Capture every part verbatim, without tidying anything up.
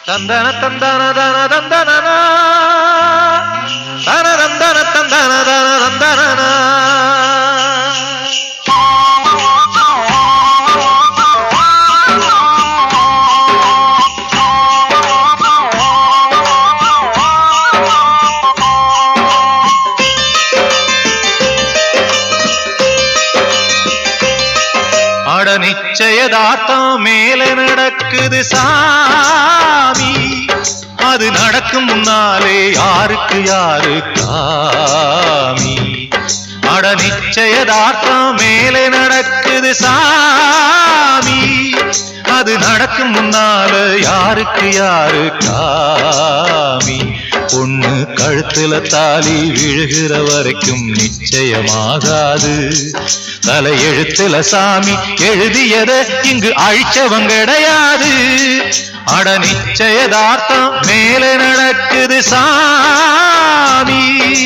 தந்தன தந்தன தன தந்தன தன தந்தன தந்தன தன தந்தன. அட நிச்சயதார்த்தம் மேல நடக்குது சாமி, அது நடக்கும் முன்னாலே யாருக்கு யாரு காமி. அட நிச்சயதார்த்தம் மேல நடக்குது சாமி, அது நடக்கும் முன்னால யாருக்கு யாரு காமி. பொண்ணு கழுத்துல தாலி விழுகிற வரைக்கும் நிச்சயமாகாது. தலையெழுத்துல சாமி எழுதியத இங்கு அழிச்சவங்க கிடையாது. அட நிச்சயதார்த்தம் மேல நடக்குது சாமி.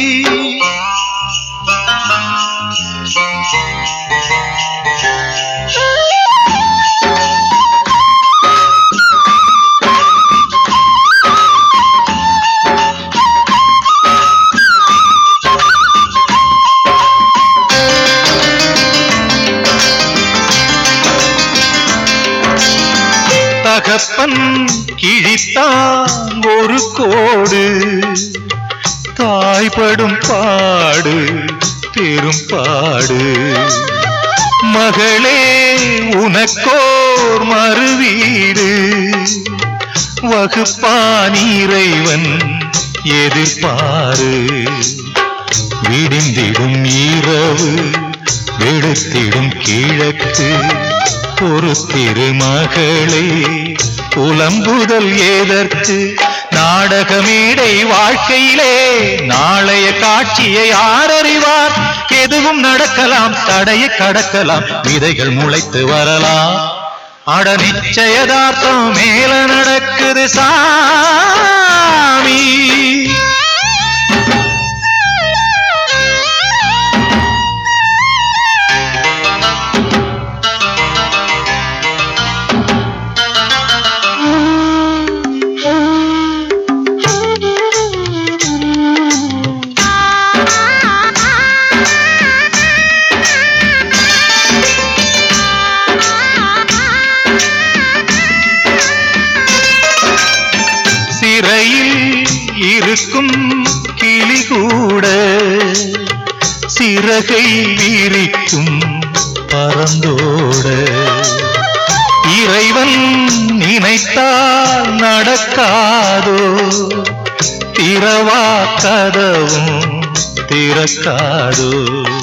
தகப்பன் கிழித்தான் ஒரு கோடு, தாய்படும் பாடு பெரும் பாடு. மகளே உனக்கோர் மறுவீடு, வகுப்பான் இறைவன் எதிர்பாரு. விடிந்திடும் இரவு வெளுத்திடும் கிழக்கு, ஒரு திருமகளே புலம்புதல் ஏதற்கு. நாடகமேடை வாழ்க்கையிலே நாளைய காட்சியை யார் அறிவார். எதுவும் நடக்கலாம், தடையை கடக்கலாம், விதைகள் முளைத்து வரலாம். அட நிச்சயதார்த்தம் மேல நடக்குது சாமி. இருக்கும் கிளி கூட சிறகை விரிக்கும் பறந்தோட. இறைவன் நினைத்தால் நடக்காதோ, திறவா கதவும் திறக்காதோ.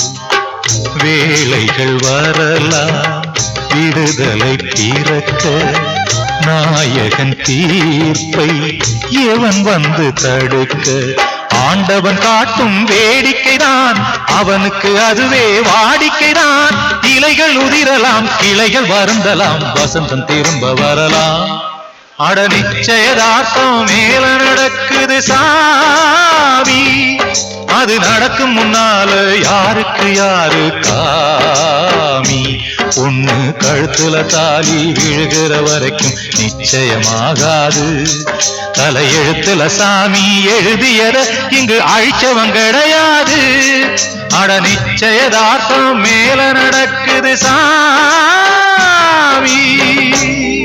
வேளைகள் வரலாம் விடுதலை பிறக்க, நாயகன் தீர்ப்பை எவன் வந்து தடுக்க. ஆண்டவன் காட்டும் வேடிக்கைதான் அவனுக்கு அதுவே வாடிக்கைதான். இலைகள் உதிரலாம், கிளைகள் வருந்தலாம், வசந்தம் திரும்ப வரலாம். அட நிச்சயதார்த்தம் மேல நடக்குது சாமி, அது நடக்கும் முன்னால யாருக்கு யாரு காமி. பொண்ணு கழுத்துல தாலி விழுகிற வரைக்கும் நிச்சயமாகாது. தலையெழுத்துல சாமி எழுதியத இங்கு அழிச்சவங்க கிடையாது. அட நிச்சயதார்த்தம் மேல நடக்குது சாமி.